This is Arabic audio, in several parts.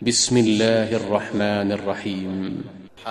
بسم الله الرحمن الرحيم.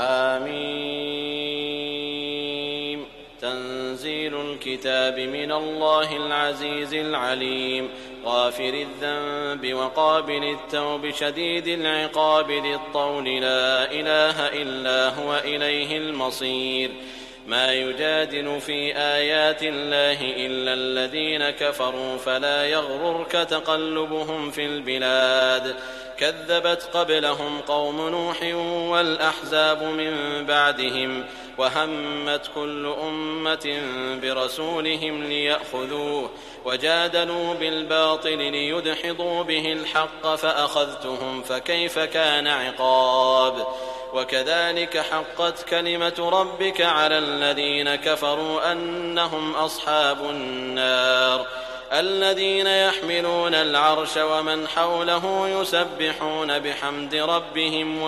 حميم. تنزيل الكتاب من الله العزيز العليم، غافر الذنب وقابل التوب شديد العقاب ذي الطول، لا إله إلا هو إليه المصير. ما يجادل في آيات الله إلا الذين كفروا، فلا يغررك تقلبهم في البلاد. كذبت قبلهم قوم نوح والأحزاب من بعدهم، وهمت كل أمة برسولهم ليأخذوه، وجادلوا بالباطل ليدحضوا به الحق، فأخذتهم فكيف كان عقاب. وكذلك حقت كلمة ربك على الذين كفروا أنهم أصحاب النار. الذين يحملون العرش ومن حوله يسبحون بحمد ربهم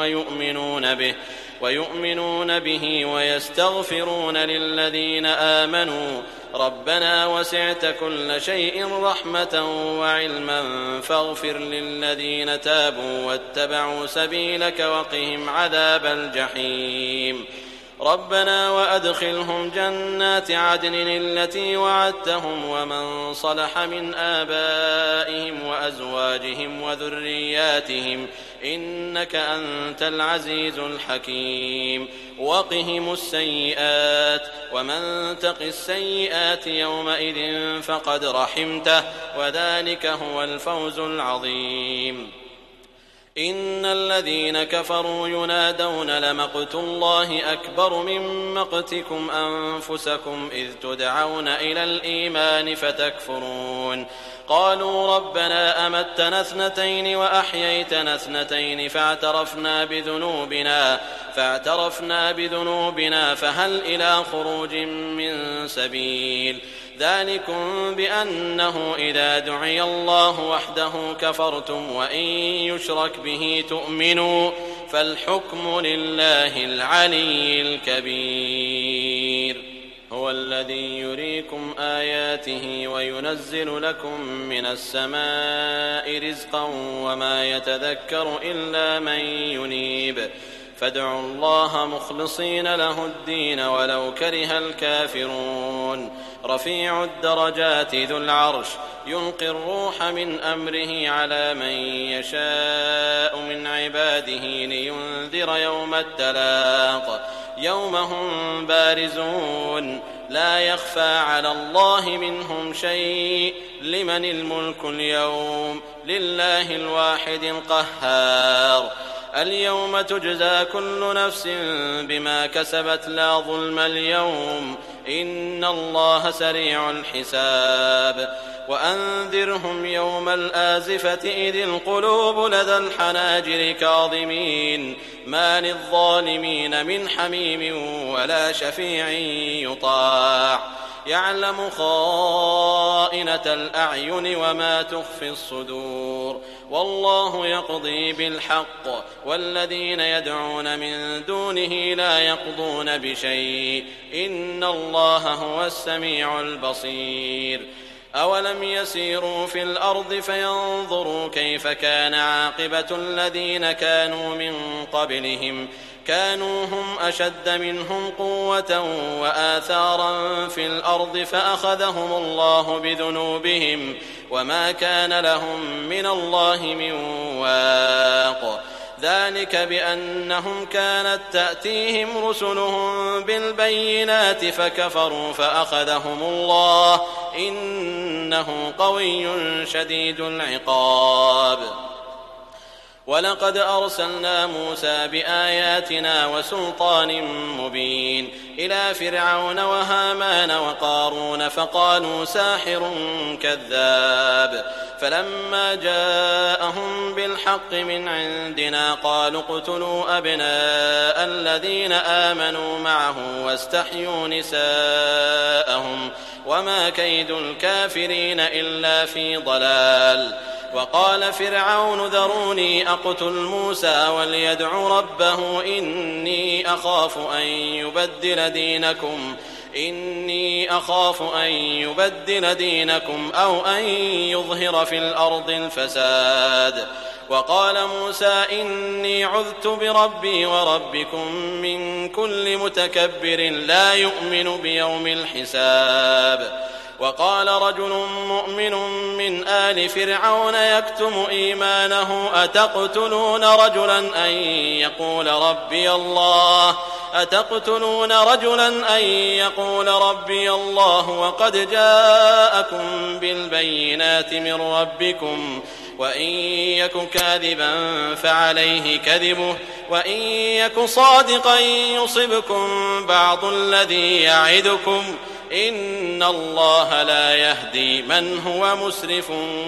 ويؤمنون به ويستغفرون للذين آمنوا ربنا وسعت كل شيء رحمة وعلما فاغفر للذين تابوا واتبعوا سبيلك وقهم عذاب الجحيم. ربنا وأدخلهم جنات عدن التي وعدتهم ومن صلح من آبائهم وأزواجهم وذرياتهم إنك أنت العزيز الحكيم. وقهم السيئات، ومن تق السيئات يومئذ فقد رحمته، وذلك هو الفوز العظيم. إن الذين كفروا ينادون لمقت الله أكبر من مقتكم أنفسكم إذ تدعون إلى الإيمان فتكفرون. قالوا ربنا أمتنا اثنتين وأحييتنا اثنتين فاعترفنا بذنوبنا فهل إلى خروج من سبيل. ذلكم بأنه إذا دعي الله وحده كفرتم وإن يشرك به تؤمنوا، فالحكم لله العلي الكبير. هو الذي يريكم آياته وينزل لكم من السماء رزقا وما يتذكر إلا من ينيب. فادعوا الله مخلصين له الدين ولو كره الكافرون. رفيع الدرجات ذو العرش يلقي الروح من أمره على من يشاء من عباده لينذر يوم التلاق، يوم هم بارزون لا يخفى على الله منهم شيء. لمن الملك اليوم؟ لله الواحد القهار. اليوم تجزى كل نفس بما كسبت لا ظلم اليوم، إن الله سريع الحساب. وأنذرهم يوم الآزفة إذ القلوب لدى الحناجر كاظمين، ما للظالمين من حميم ولا شفيع يطاع. يعلم خائنة الأعين وما تخفي الصدور، والله يقضي بالحق، والذين يدعون من دونه لا يقضون بشيء، إن الله هو السميع البصير. أولم يسيروا في الأرض فينظروا كيف كان عاقبة الذين كانوا من قبلهم، كانوا هم أشد منهم قوة وآثارا في الأرض فأخذهم الله بذنوبهم وما كان لهم من الله من واق. ذلك بأنهم كانت تأتيهم رسلهم بالبينات فكفروا فأخذهم الله، إنه قوي شديد العقاب. ولقد أرسلنا موسى بآياتنا وسلطان مبين إلى فرعون وهامان وقارون فقالوا ساحر كذاب. فلما جاءهم بالحق من عندنا قالوا اقتلوا أبناء الذين آمنوا معه واستحيوا نساءهم وما كيد الكافرين إلا في ضلال. وقال فرعون ذروني أقتل موسى وليدع ربه إني أخاف أن يبدل دينكم أو أن يظهر في الأرض الفساد. وقال موسى إني عذت بربي وربكم من كل متكبر لا يؤمن بيوم الحساب. وقال رجل مؤمن من آل فرعون يكتم إيمانه أتقتلون رجلا أن يقول ربي الله وقد جاءكم بالبينات من ربكم وإن يك كاذبا فعليه كذبه وإن يك صادقا يصبكم بعض الذي يعدكم إن الله لا يهدي من هو مسرف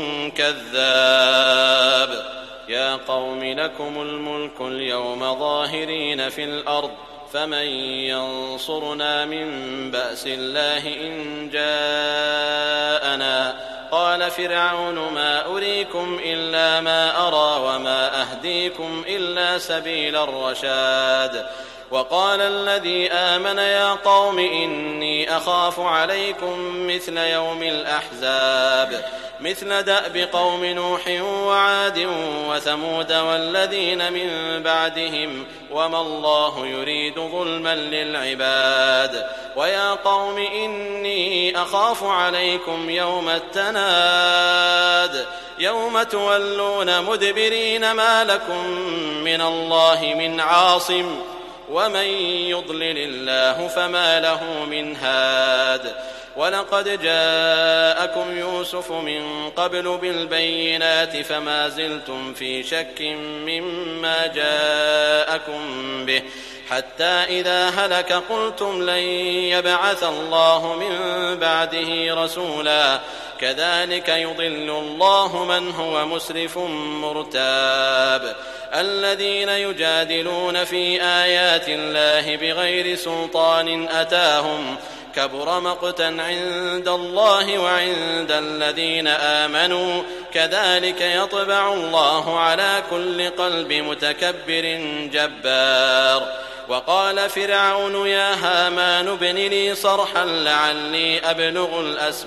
كذاب. يا قوم لكم الملك اليوم ظاهرين في الأرض فمن ينصرنا من بأس الله إن جاءنا. قال فرعون ما أريكم إلا ما أرى وما أهديكم إلا سبيل الرشاد. وقال الذي آمن يا قوم إني أخاف عليكم مثل يوم الأحزاب مثل دأب قوم نوح وعاد وثمود والذين من بعدهم وما الله يريد ظلما للعباد. ويا قوم إني أخاف عليكم يوم التناد يوم تولون مدبرين ما لكم من الله من عاصم ومن يضلل الله فما له من هاد. ولقد جاءكم يوسف من قبل بالبينات فما زلتم في شك مما جاءكم به حتى إذا هلك قلتم لن يبعث الله من بعده رسولا كذلك يضل الله من هو مسرف مرتاب. الذين يجادلون في آيات الله بغير سلطان أتاهم كبر مقتا عند الله وعند الذين آمنوا كذلك يطبع الله على كل قلب متكبر جبار. وقال فرعون يا هامان ابن لي صرحا لعلي أبلغ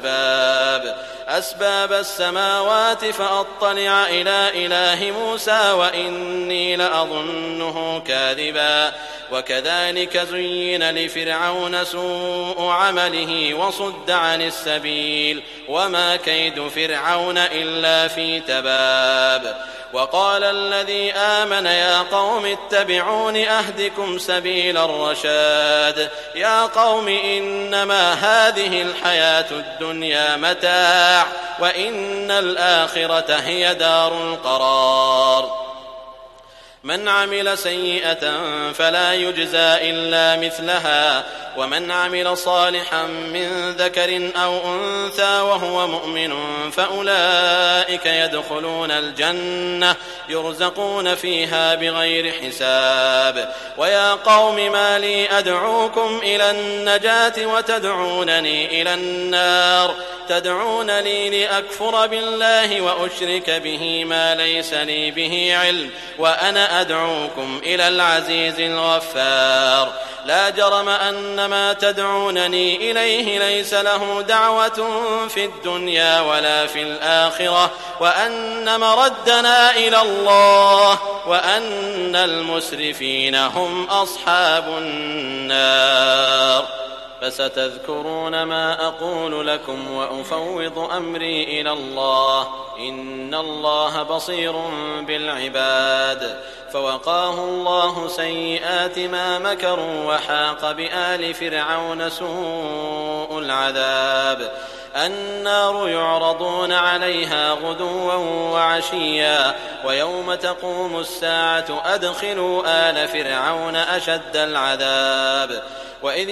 أسباب السماوات فأطلع إلى إله موسى وإني لأظنه كاذبا. وكذلك زين لفرعون سوء عمله وصد عن السبيل وما كيد فرعون إلا في تباب. وقال الذي آمن يا قوم اتبعون أهدكم سبيل الرشاد. يا قوم إنما هذه الحياة الدنيا متاع وإن الآخرة هي دار القرار. من عمل سيئة فلا يجزى إلا مثلها ومن عمل صالحا من ذكر أو أنثى وهو مؤمن فأولئك يدخلون الجنة يرزقون فيها بغير حساب. ويا قوم ما لي أدعوكم إلى النجاة وتدعونني إلى النار تدعونني لأكفر بالله وأشرك به ما ليس لي به علم وأنا أدعوكم إلى العزيز الغفار. لا جرم أن ما تدعونني إليه ليس له دعوة في الدنيا ولا في الآخرة وأن مردنا إلى الله وأن المسرفين هم أصحاب النار. فستذكرون ما أقول لكم وأفوض أمري إلى الله إن الله بصير بالعباد. فوقاه الله سيئات ما مكروا وحاق بآل فرعون سوء العذاب. النار يعرضون عليها غدوا وعشيا ويوم تقوم الساعة أدخلوا آل فرعون أشد العذاب. وإذ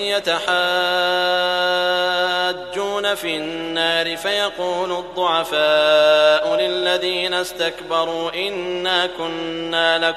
يتحاجون في النار فيقول الضعفاء للذين استكبروا إنا كنا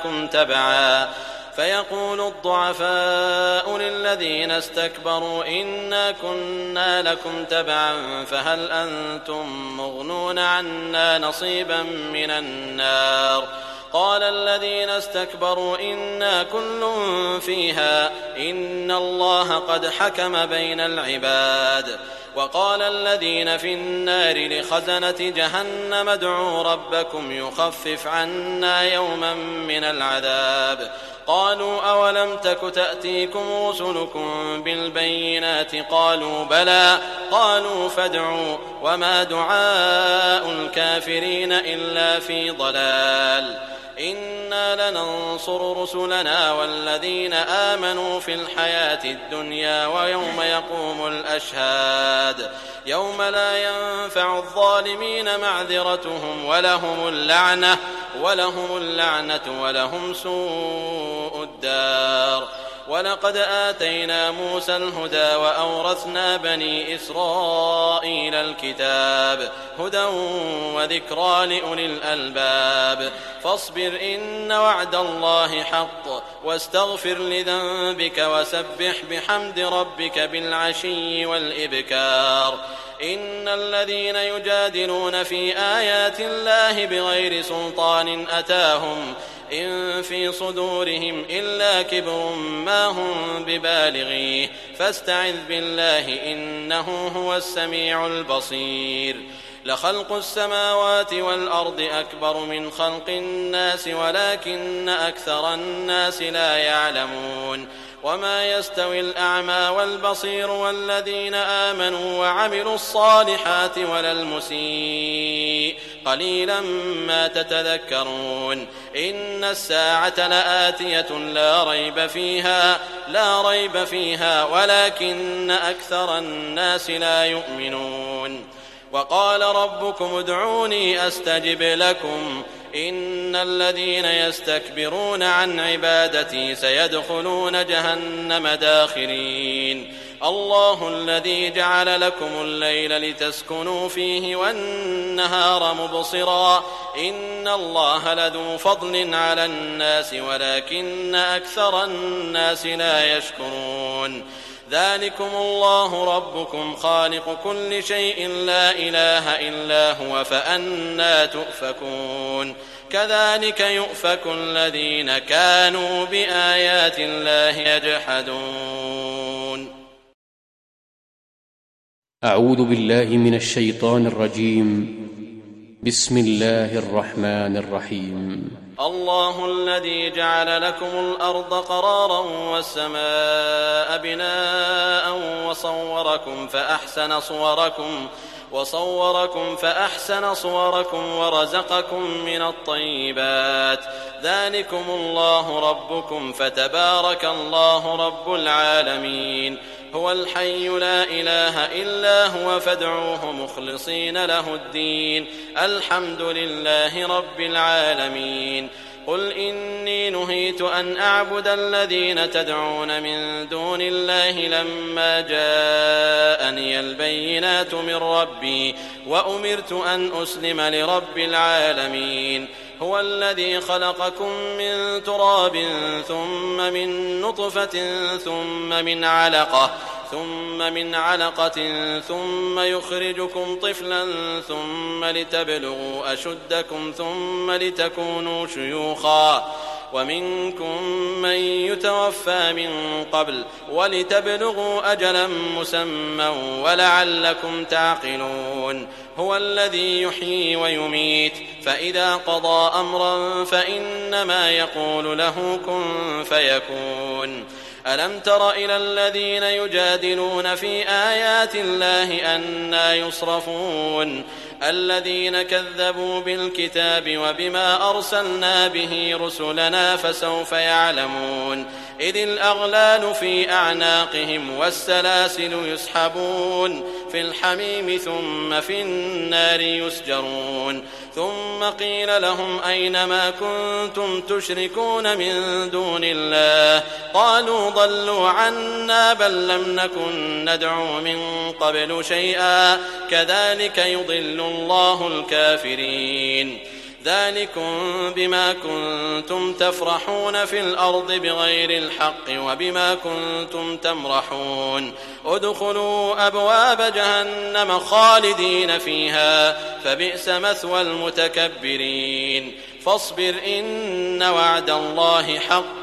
لكم تبعا فهل أنتم مغنون عنا نصيبا من النار. قال الذين استكبروا إنا كل فيها إن الله قد حكم بين العباد. وقال الذين في النار لخزنة جهنم ادعوا ربكم يخفف عنا يوما من العذاب قالوا أولم تك تأتيكم رسلكم بالبينات قالوا بلى قالوا فادعوا وما دعاء الكافرين إلا في ضلال إنا لننصر رسلنا والذين آمنوا في الحياة الدنيا ويوم يقوم الأشهاد يوم لا ينفع الظالمين معذرتهم ولهم اللعنة ولهم سوء الدار ولقد آتينا موسى الهدى وأورثنا بني إسرائيل الكتاب هدى وذكرى لأولي الألباب فاصبر إن وعد الله حق واستغفر لذنبك وسبح بحمد ربك بالعشي والإبكار إن الذين يجادلون في آيات الله بغير سلطان أتاهم إن في صدورهم إلا كبر ما هم ببالغيه فاستعذ بالله إنه هو السميع البصير لخلق السماوات والأرض أكبر من خلق الناس ولكن أكثر الناس لا يعلمون وما يستوي الأعمى والبصير والذين آمنوا وعملوا الصالحات ولا المسيء قليلا ما تتذكرون إن الساعة لآتية لا ريب فيها ولكن أكثر الناس لا يؤمنون وقال ربكم ادعوني أستجب لكم إن الذين يستكبرون عن عبادتي سيدخلون جهنم داخرين الله الذي جعل لكم الليل لتسكنوا فيه والنهار مبصرا إن الله لذو فضل على الناس ولكن أكثر الناس لا يشكرون ذلكم الله ربكم خالق كل شيء لا إله إلا هو فأنى تؤفكون كذلك يؤفك الذين كانوا بآيات الله يجحدون. أعوذ بالله من الشيطان الرجيم. بسم الله الرحمن الرحيم. الله الذي جعل لكم الأرض قرارا والسماء بناء وصوركم فأحسن صوركم ورزقكم من الطيبات ذلكم الله ربكم فتبارك الله رب العالمين هو الحي لا إله إلا هو فادعوه مخلصين له الدين الحمد لله رب العالمين قل إني نهيت أن أعبد الذين تدعون من دون الله لما جاءني البينات من ربي وأمرت أن أسلم لرب العالمين هو الذي خلقكم من تراب ثم من نطفة ثم من علقة ثم يخرجكم طفلا ثم لتبلغوا أشدكم ثم لتكونوا شيوخا ومنكم من يتوفى من قبل ولتبلغوا أجلا مسمى ولعلكم تعقلون هو الذي يحيي ويميت فإذا قضى أمرا فإنما يقول له كن فيكون ألم تر إلى الذين يجادلون في آيات الله أنى يصرفون الذين كذبوا بالكتاب وبما أرسلنا به رسلنا فسوف يعلمون إذ الأغلال في أعناقهم والسلاسل يسحبون في الحميم ثم في النار يسجرون ثم قيل لهم أين ما كنتم تشركون من دون الله قالوا ضلوا عنا بل لم نكن ندعو من قبل شيئا كذلك يضل الله الكافرين ذلكم بما كنتم تفرحون في الأرض بغير الحق وبما كنتم تمرحون ادخلوا أبواب جهنم خالدين فيها فبئس مثوى المتكبرين فاصبر إن وعد الله حق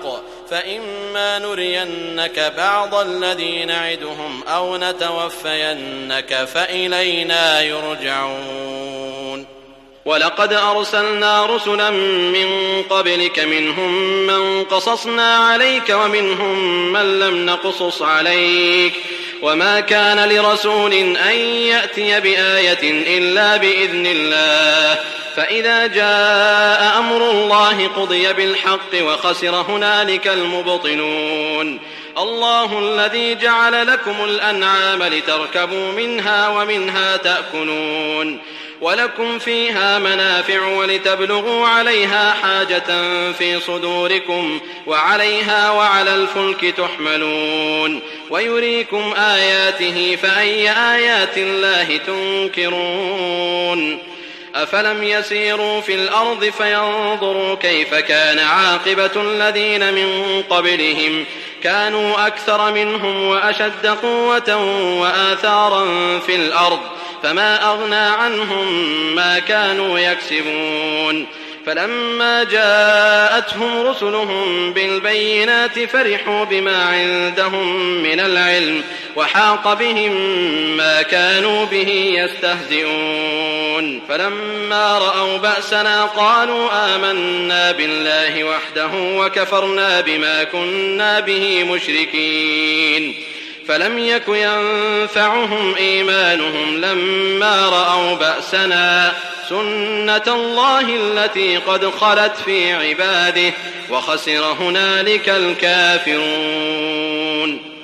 فإما نرينك بعض الذي نعدهم أو نتوفينك فإلينا يرجعون. ولقد أرسلنا رسلا من قبلك منهم من قصصنا عليك ومنهم من لم نقصص عليك وما كان لرسول أن يأتي بآية إلا بإذن الله فإذا جاء أمر الله قضي بالحق وخسر هنالك المبطلون. الله الذي جعل لكم الأنعام لتركبوا منها ومنها تأكلون ولكم فيها منافع ولتبلغوا عليها حاجة في صدوركم وعليها وعلى الفلك تحملون ويريكم آياته فأي آيات الله تنكرون. أفلم يسيروا في الأرض فينظروا كيف كان عاقبة الذين من قبلهم كانوا أكثر منهم وأشد قوة وآثارا في الأرض فما أغنى عنهم ما كانوا يكسبون. فلما جاءتهم رسلهم بالبينات فرحوا بما عندهم من العلم وحاق بهم ما كانوا به يستهزئون. فلما رأوا بأسنا قالوا آمنا بالله وحده وكفرنا بما كنا به مشركين. فلم يك ينفعهم إيمانهم لما رأوا بأسنا سنة الله التي قد خلت في عباده وخسر هنالك الكافرون.